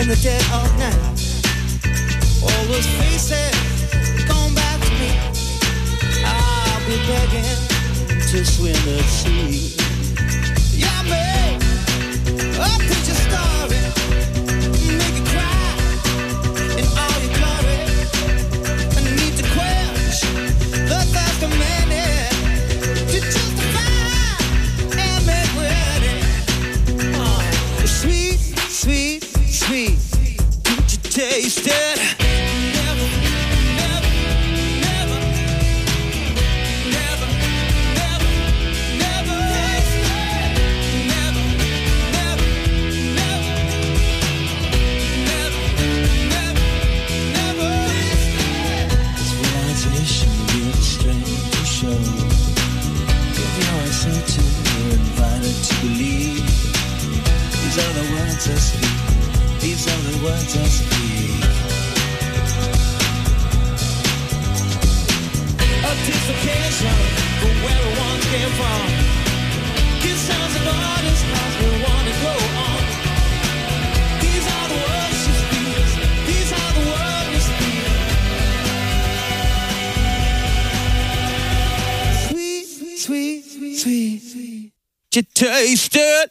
in the dead of night. All those faces come back to me. I'll be begging to swim the sea. Yeah, man, I'll teach a story, make you cry in all your glory. And I need to quench the thirst of many to justify and make ready. Sweet, sweet, sweet, can't you taste it? Never, never, never, never, never, never taste it. Never, never, never, never, never, never taste it. This realization will be strange to show. If you listen to, you're invited to believe. These are the words I speak. These are the words I speak. A dislocation from where we once came from. Give sounds of artists as we want to go on. These are the words she speaks. These are the words we speak. Sweet, sweet, sweet, sweet. You taste it.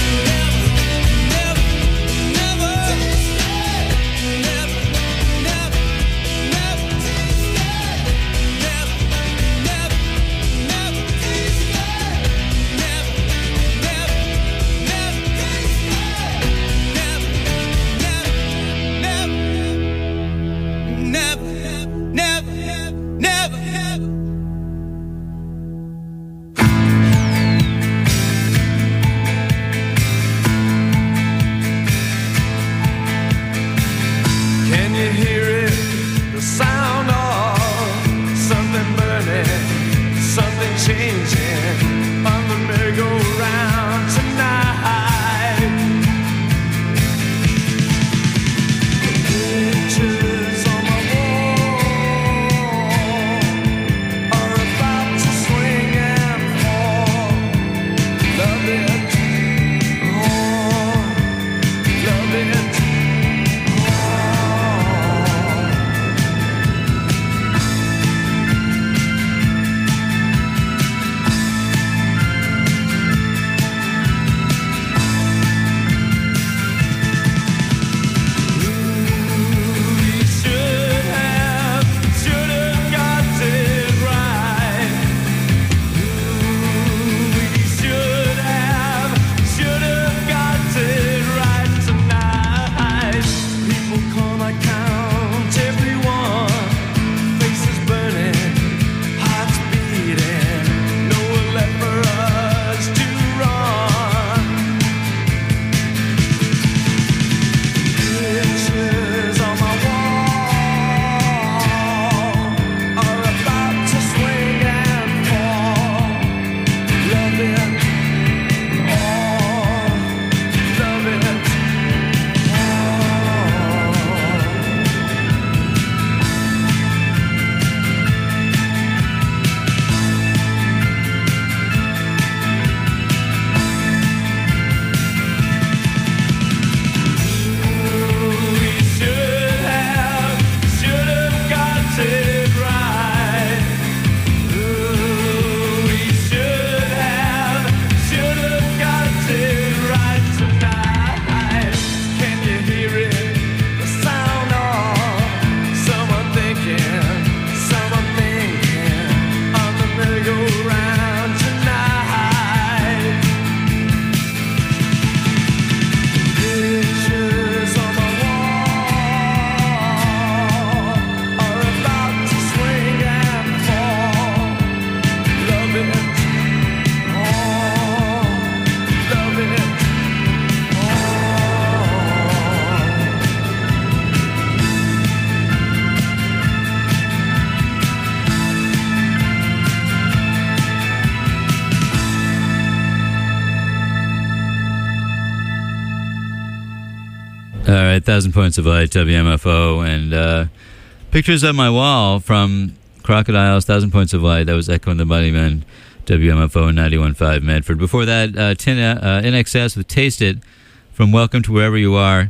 All right, 1,000 Points of Light, WMFO, and Pictures on My Wall from Crocodiles, 1,000 Points of Light. That was Echo and the Bunnymen, WMFO 91.5 Medford. Before that, INXS with Taste It from Welcome to Wherever You Are.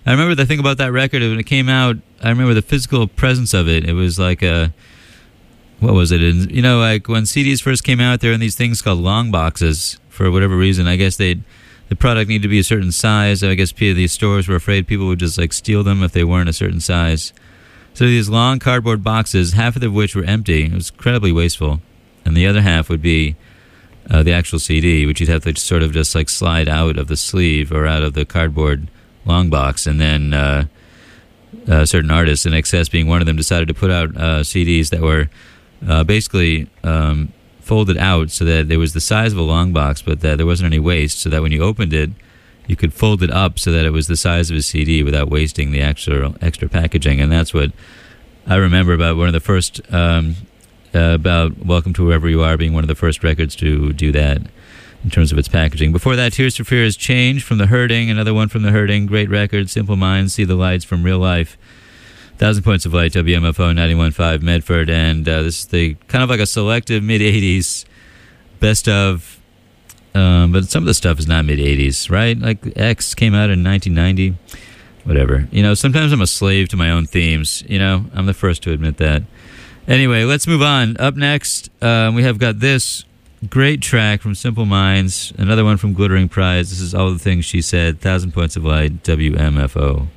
I remember the thing about that record when it came out. I remember the physical presence of it. It was like a, what was it? You know, like when CDs first came out, there were these things called long boxes for whatever reason. I guess the product needed to be a certain size. I guess these stores were afraid people would just like steal them if they weren't a certain size. So these long cardboard boxes, half of which were empty. It was incredibly wasteful. And the other half would be the actual CD, which you'd have to sort of just like slide out of the sleeve or out of the cardboard long box. And then certain artists, in excess being one of them, decided to put out CDs that were basically folded out so that there was the size of a long box, but that there wasn't any waste, so that when you opened it, you could fold it up so that it was the size of a CD without wasting the extra packaging. And that's what I remember about one of the first, about Welcome to Wherever You Are being one of the first records to do that in terms of its packaging. Before that, Tears for Fears, Change from The Hurting, another one from The Hurting, great record. Simple Minds, See the Lights from Real Life. 1,000 Points of Light, WMFO 91.5 Medford. And this is the kind of like a selective mid-'80s best of. But some of the stuff is not mid-'80s, right? Like X came out in 1990. Whatever. You know, sometimes I'm a slave to my own themes. You know, I'm the first to admit that. Anyway, let's move on. Up next, we have got this great track from Simple Minds, another one from Glittering Prize. This is All the Things She Said, 1,000 Points of Light, WMFO.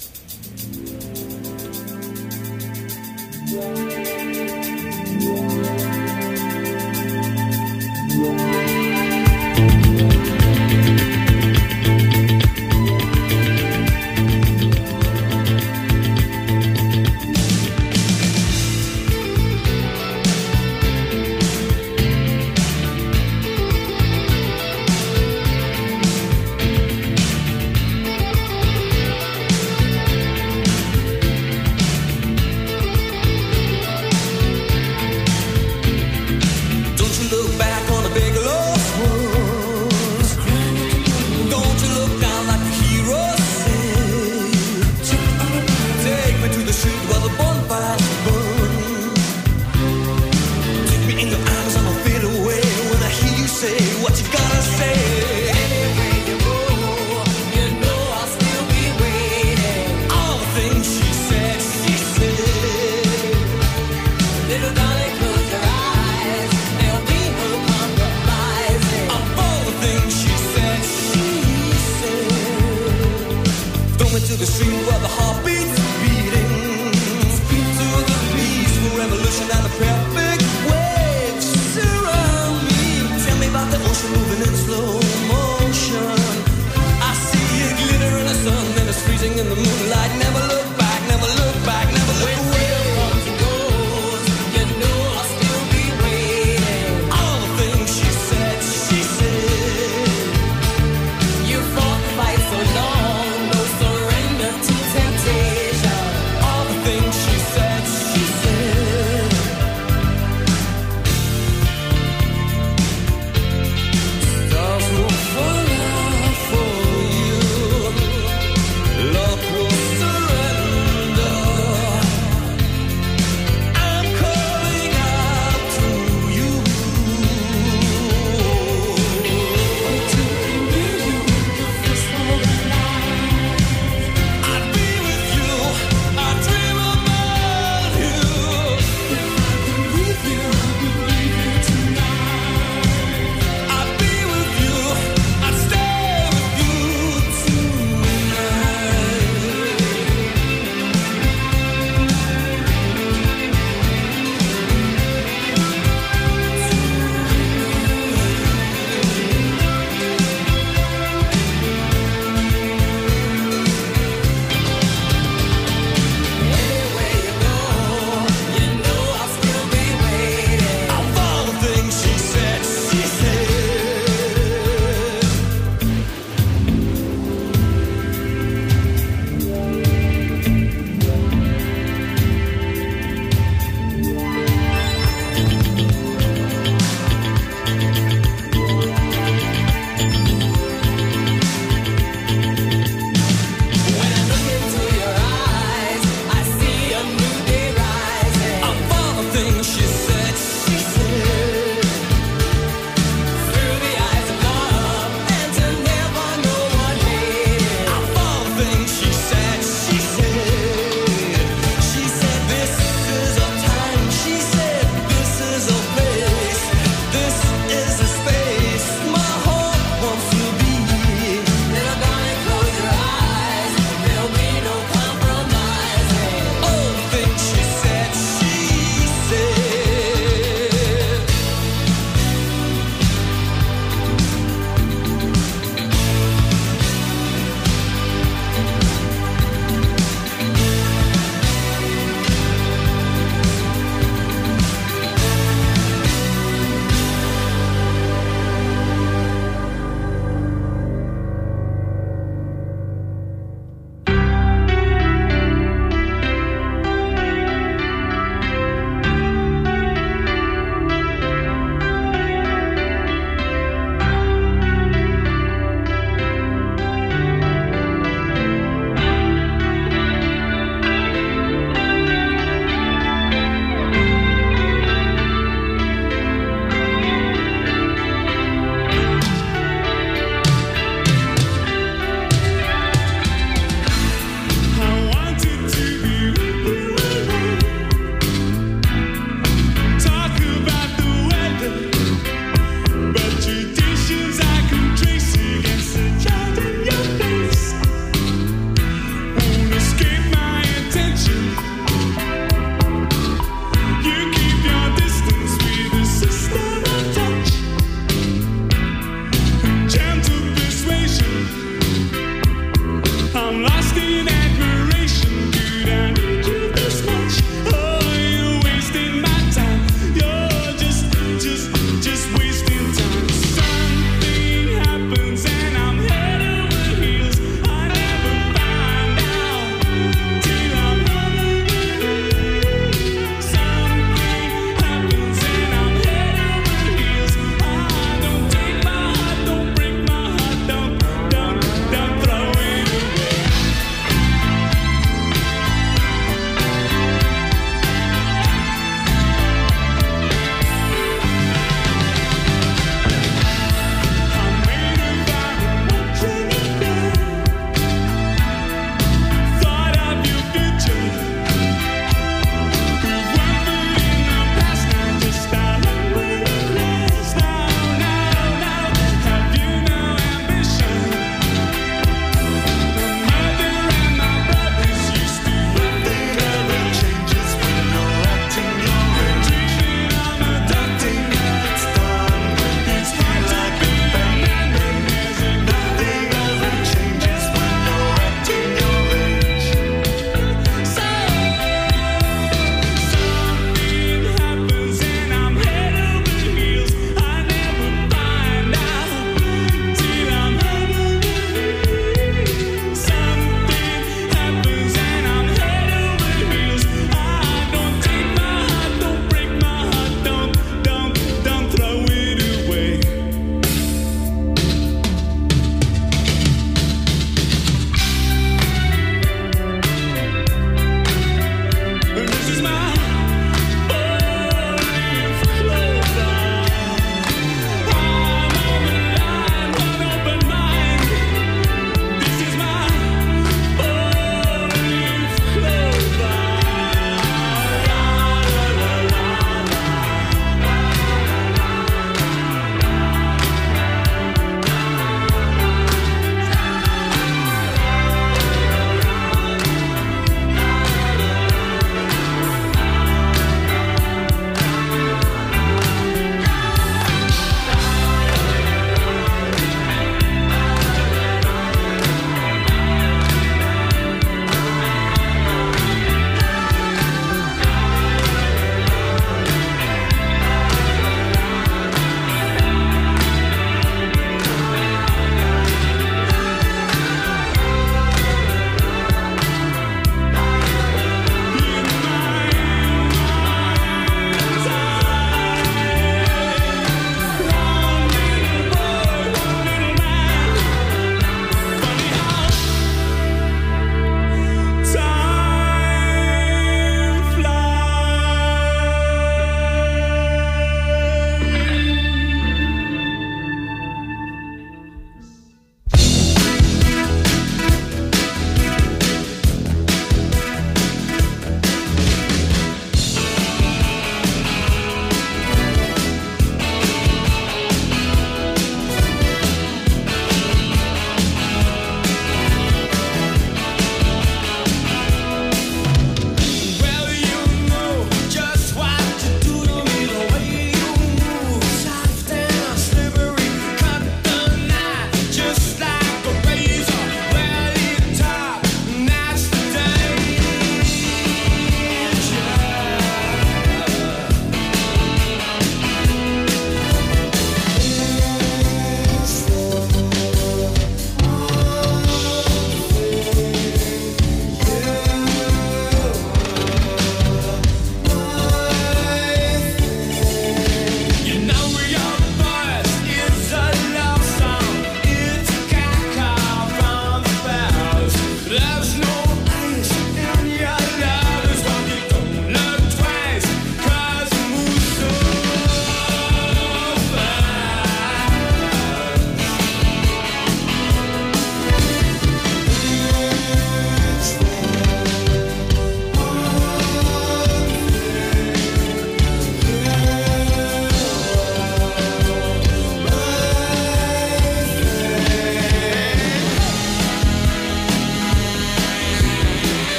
You fought the fight so long, no surrender to temptation.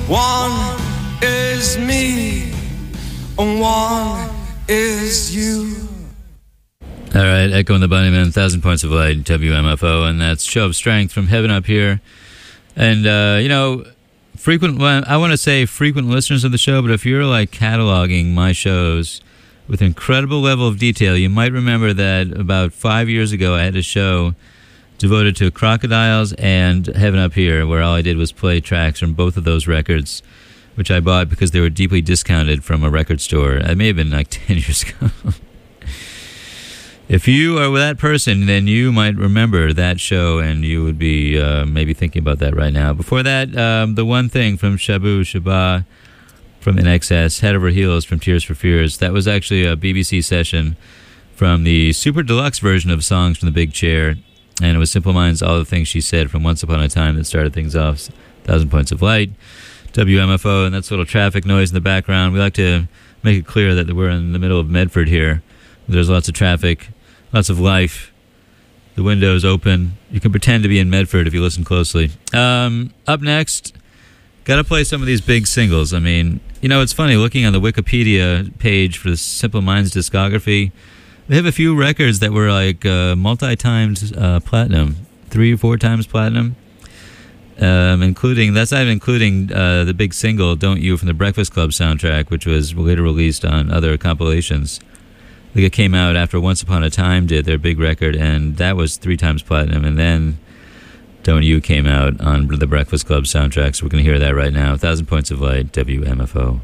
One is me, one is you. All right, Echo and the Bunnymen, 1,000 Points of Light, WMFO, and that's Show of Strength from Heaven Up Here. And, I want to say frequent listeners of the show, but if you're like cataloging my shows with incredible level of detail, you might remember that about 5 years ago I had a show devoted to Crocodiles and Heaven Up Here, where all I did was play tracks from both of those records, which I bought because they were deeply discounted from a record store. It may have been like 10 years ago. If you are that person, then you might remember that show, and you would be maybe thinking about that right now. Before that, The One Thing from Shabu Shaba from In Excess, Head Over Heels from Tears for Fears. That was actually a BBC session from the super deluxe version of Songs from the Big Chair, and it was Simple Minds, All the Things She Said from Once Upon a Time that started things off. 1,000 Points of Light, WMFO, and that's a little traffic noise in the background. We like to make it clear that we're in the middle of Medford here. There's lots of traffic, lots of life. The window's open. You can pretend to be in Medford if you listen closely. Up next, got to play some of these big singles. I mean, it's funny, looking on the Wikipedia page for the Simple Minds discography, they have a few records that were like multi-times platinum, 3 or 4 times platinum. That's not even including the big single "Don't You" from the Breakfast Club soundtrack, which was later released on other compilations. I think it came out after Once Upon a Time did their big record, and that was 3 times platinum. And then "Don't You" came out on the Breakfast Club soundtrack, so we're going to hear that right now. 1,000 Points of Light, WMFO.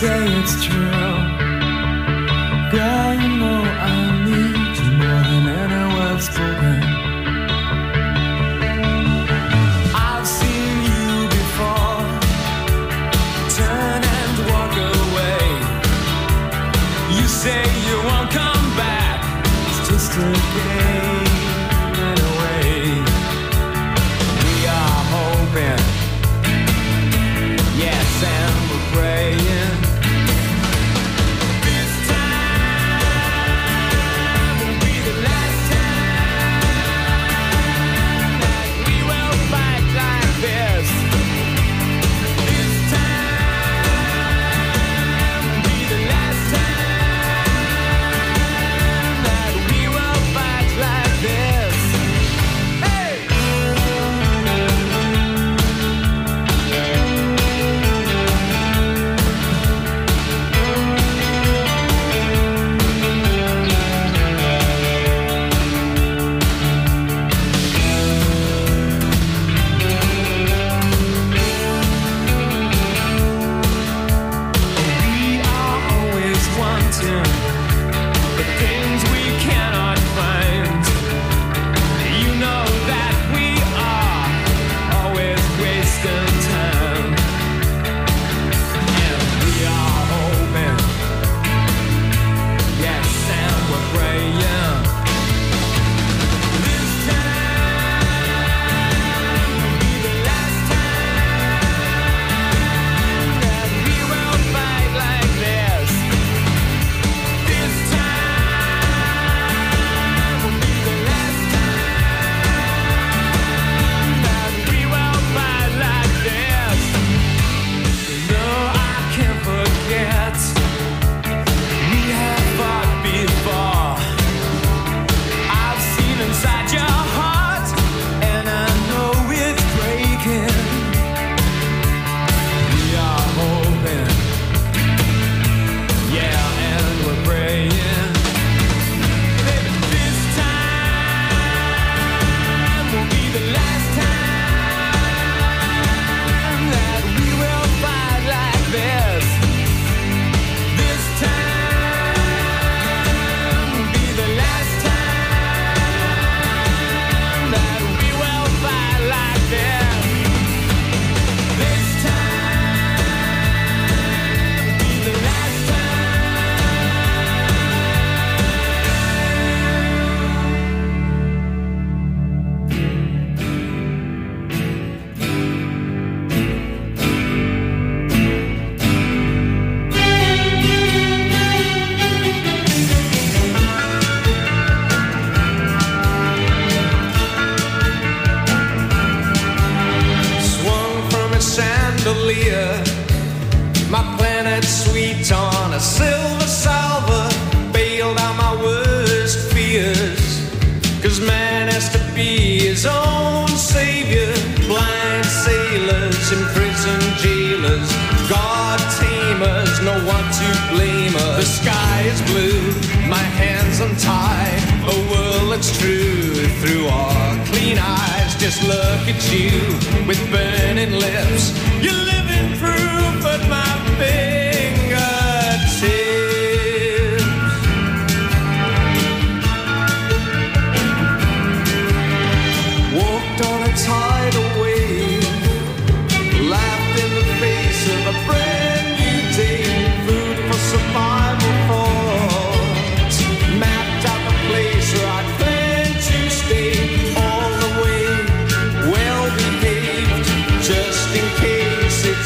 say it's true. Girl, you know I need you more than any words spoken. I've seen you before, turn and walk away. You say you won't come back, it's just a game anyway. We are hoping, yes, and we're praying. This time will be the last time that we will fight like this. This time will be the last time that we will fight like this. Hey! We are always wanting the things we cannot find. You know that we are always wasting time, and we are hoping, yes, and we're praying. This time will be the last time that we will fight like this. This time will be the last time that we will fight like this. No, I can't forget. We have fought before. I've seen inside your heart, and I know it's breaking. We are hoping, yeah, and we're praying. Baby, this time will be the last time that we will fight like this. This time will be the last time that we will fight like this. This time will be the last swung from a chandelier, my planet sweet on a silver salver, bailed out my worst fears. 'Cause man has to be his own savior. Blind sailors, imprisoned jailers, God tamers, no one to blame us. The sky is blue, my hands untied, a world looks true through our clean eyes. Just look at you with burning lips, you're living proof at my fingertips. Walked on a tidal wave, laughed in the face of a brand new day. Food for survival thoughts, mapped out the place where I plan to stay all the way. Well behaved, just in case it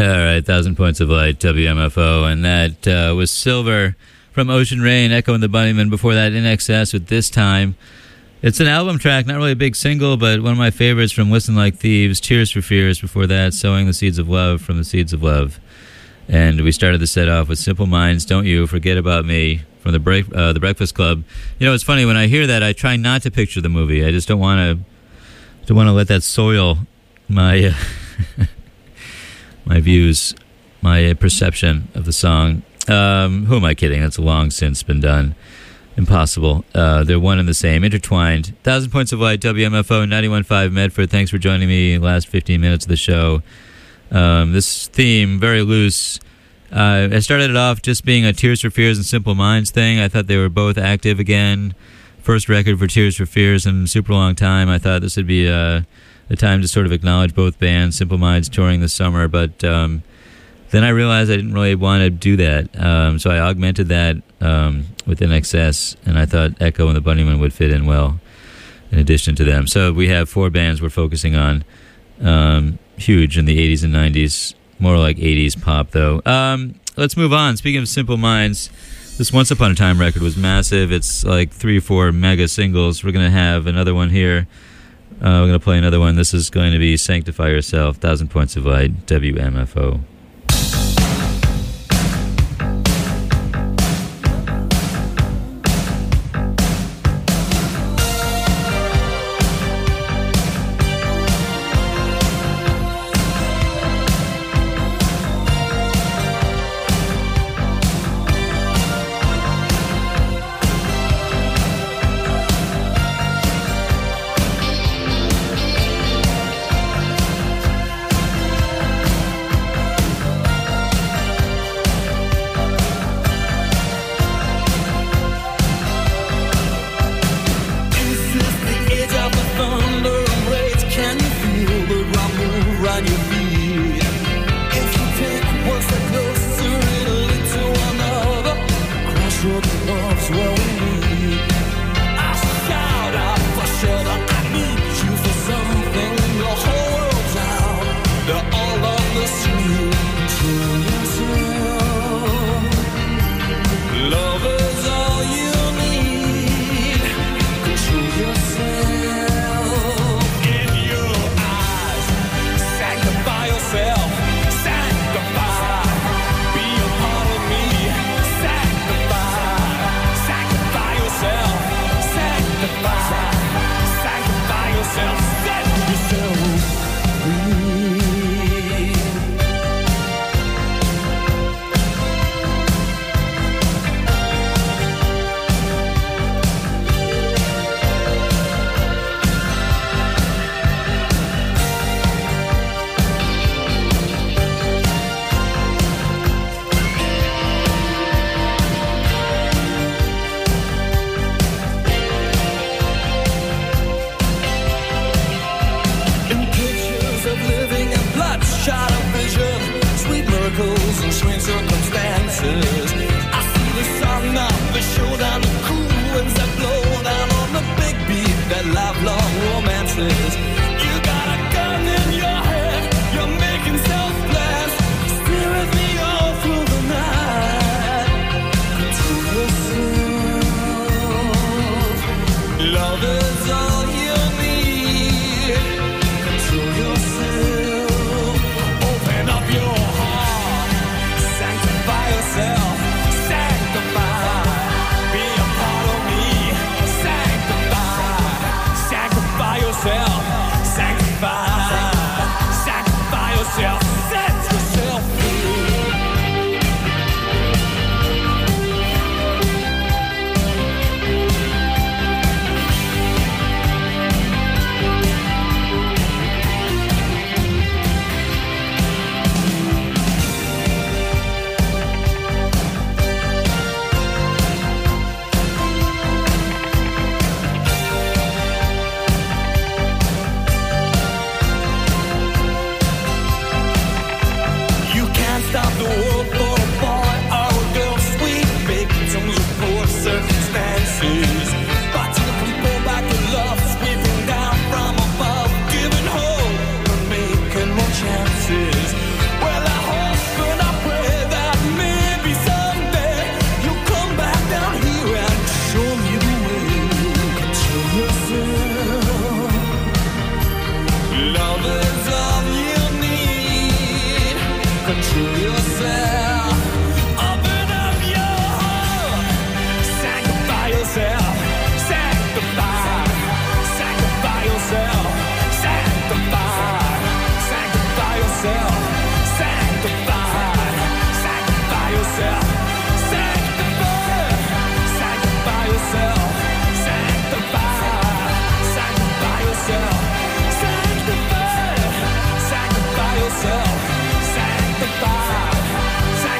right, 1,000 Points of Light, WMFO, and that was Silver from Ocean Rain, Echo and the Bunnymen. Before that, In Excess with This Time. It's an album track, not really a big single, but one of my favorites from Listen Like Thieves. Tears for Fears. Before that, Sowing the Seeds of Love from the Seeds of Love. And we started the set off with Simple Minds, Don't You Forget About Me from the Breakfast Club. You know, it's funny, when I hear that, I try not to picture the movie. I just don't want to let that soil my my views, my perception of the song. Who am I kidding? That's long since been done. Impossible. They're one and the same, intertwined. 1,000 Points of Light, WMFO, 91.5 Medford. Thanks for joining me last 15 minutes of the show. This theme, very loose. I started it off just being a Tears for Fears and Simple Minds thing. I thought they were both active again. First record for Tears for Fears in a super long time. I thought this would be a time to sort of acknowledge both bands. Simple Minds touring this summer, but then I realized I didn't really want to do that. So I augmented that with In Excess, and I thought Echo and the Bunnymen would fit in well in addition to them. So we have 4 bands we're focusing on. Huge in the 80s and 90s. More like 80s pop, though. Let's move on. Speaking of Simple Minds, this Once Upon a Time record was massive. It's like 3 or 4 mega singles. We're going to have another one here. We're going to play another one. This is going to be Sanctify Yourself, 1,000 Points of Light, WMFO. Yourself, to yourself. Open up your heart. Sanctify yourself. Sanctify. Sanctify yourself. Sanctify. Sanctify yourself. Sanctify. Sanctify yourself. Sanctify. Sanctify yourself. Sanctify. Sanctify yourself. Sanctify. Sanctify yourself. Sanctify.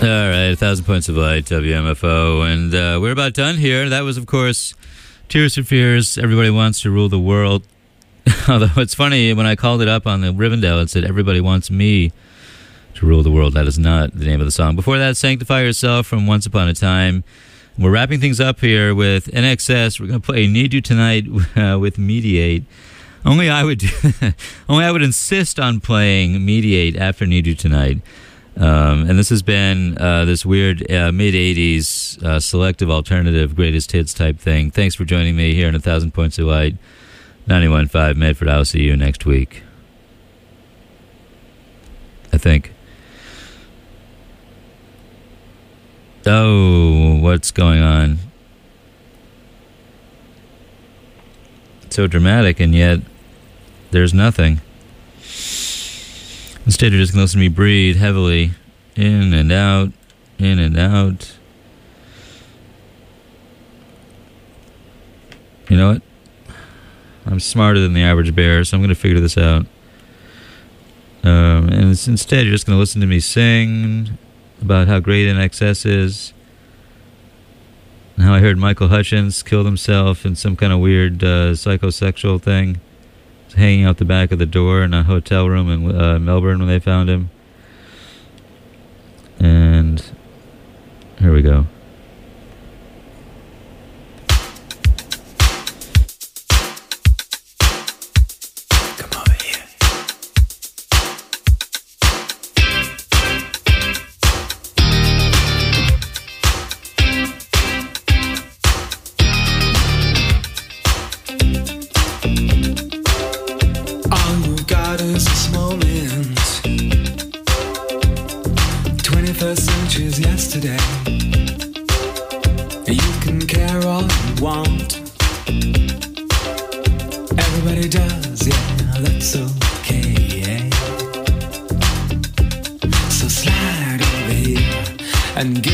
All right, 1,000 Points of Light, WMFO, and we're about done here. That was, of course, Tears for Fears, Everybody Wants to Rule the World. Although it's funny, when I called it up on the Rivendell, it said, Everybody Wants Me to Rule the World. That is not the name of the song. Before that, Sanctify Yourself from Once Upon a Time. We're wrapping things up here with NXS. We're going to play Need You Tonight with Mediate. Only I would insist on playing Mediate after Need You Tonight. And this has been this weird mid-'80s selective alternative greatest hits type thing. Thanks for joining me here in 1,000 Points of Light, 91.5 Medford. I'll see you next week, I think. Oh, what's going on? It's so dramatic, and yet there's nothing. Instead, you're just going to listen to me breathe heavily. In and out, in and out. You know what? I'm smarter than the average bear, so I'm going to figure this out. And instead, you're just going to listen to me sing about how great NXS is, and how I heard Michael Hutchence killed himself in some kind of weird psychosexual thing, hanging out the back of the door in a hotel room in Melbourne when they found him. And here we go. Come over here. God is this moment. 21st century's yesterday. You can care all you want. Everybody does, yeah, that's okay. So slide over here and give